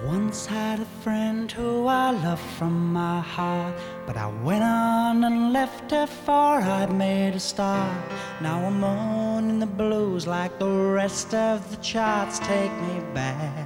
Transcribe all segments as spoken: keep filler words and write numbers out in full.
once had a friend who I loved from my heart, but I went on and left her for I'd made a start. Now I'm moaning the blues like the rest of the charts take me back.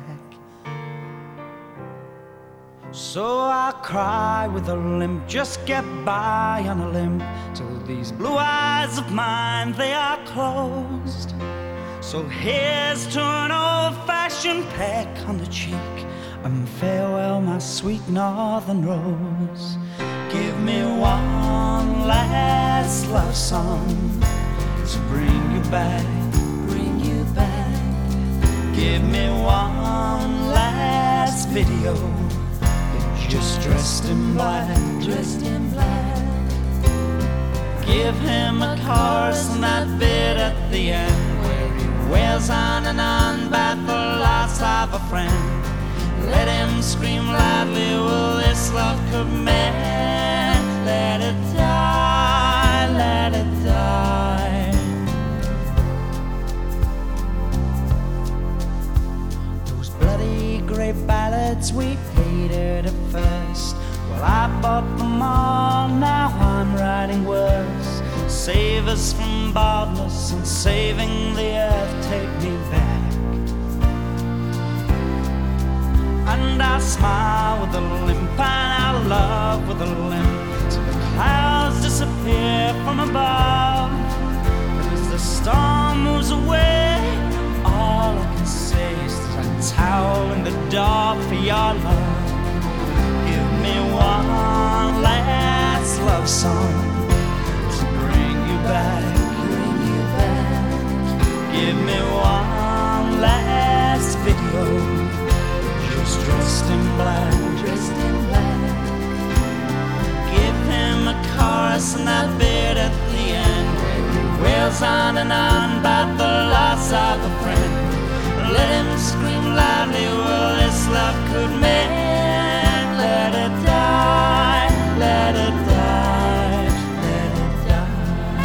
So I cry with a limp, just get by on a limp, till these blue eyes of mine, they are closed. So here's to an old-fashioned peck on the cheek, and farewell, my sweet northern rose. Give me one last love song to bring you back, bring you back. Give me one last video, just dressed in black, dressed in black. Give him a chorus and that bit at the end where he wails on and on about the loss of a friend. Let him scream loudly, will this love could mend? Let it die, let it die. Those bloody grey ballads we hated at first, well, I bought them all, now I'm writing worse. Save us from baldness and saving the earth, take me back. And I smile with a limp and I love with a limp, till the clouds disappear from above. And as the storm moves away, all I can say is that a towel in the door for your love. Give me one last love song to bring you back, bring you back. Give me one last video, just dressed in black, dressed in black. Give him a chorus and that bit at the end where he wails on and on about the loss of a friend. Let him scream loudly, well, this love could mend. Let it die, let it die, let it die.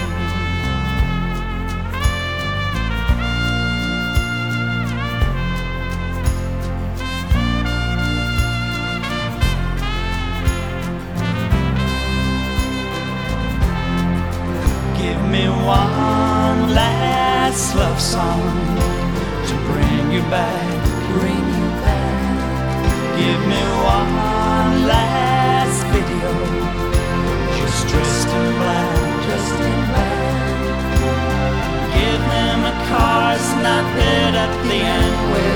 Give me one last love song to bring you back, bring you back. Give me one last video, just dressed in black, dressed in black. Give him a chorus and that bit at the end where